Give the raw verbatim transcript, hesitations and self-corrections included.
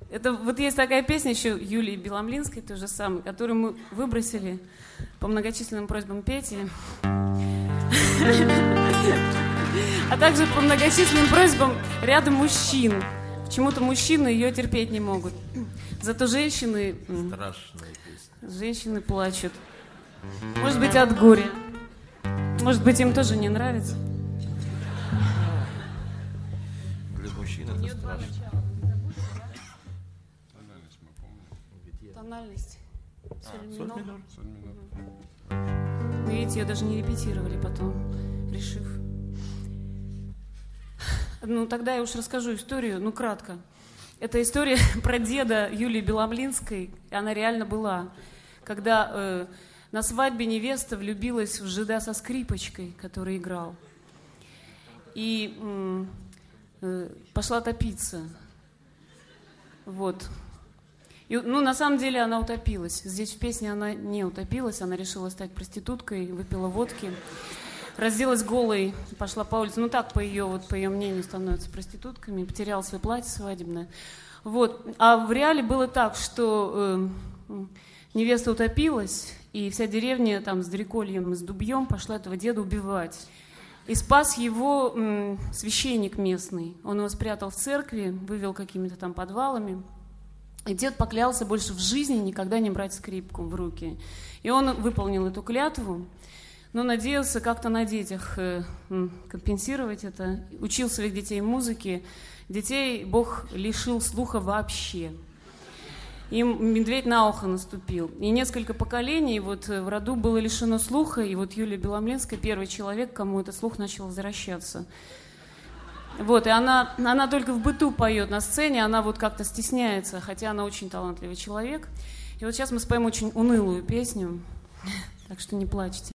Это вот есть такая песня еще Юлии Беломлинской, той же самой, которую мы выбросили по многочисленным просьбам Пети. А также по многочисленным просьбам ряда мужчин. Почему-то мужчины ее терпеть не могут. Зато женщины... Страшная песня. Женщины плачут. Может быть, от горя. Может быть, им тоже не нравится. Для мужчин это страшно. Тональность мы помним. Тональность. А, соль минор. Соль минор. Мы, видите, ее даже не репетировали потом, решив. Ну, тогда я уж расскажу историю, ну, кратко. Это история про деда Юлии Беломлинской, и она реально была. Когда э, на свадьбе невеста влюбилась в жида со скрипочкой, который играл. И э, э, пошла топиться. Вот. И, ну, на самом деле она утопилась. Здесь в песне она не утопилась, она решила стать проституткой, выпила водки, разделась голой, пошла по улице. Ну, так, по ее, вот, по ее мнению, становятся проститутками, потеряла свое платье свадебное. Вот. А в реале было так, что э, невеста утопилась, и вся деревня там с дрекольем и с дубьем пошла этого деда убивать. И спас его м, священник местный. Он его спрятал в церкви, вывел какими-то там подвалами. И дед поклялся больше в жизни никогда не брать скрипку в руки. И он выполнил эту клятву, но надеялся как-то на детях э, компенсировать это. Учил своих детей музыке. Детей Бог лишил слуха вообще. Им медведь на ухо наступил. И несколько поколений вот в роду было лишено слуха. И вот Юлия Беломлинская первый человек, кому этот слух начал возвращаться. Вот, и она, она только в быту поет на сцене, она вот как-то стесняется, хотя она очень талантливый человек. И вот сейчас мы споем очень унылую песню, так что не плачьте.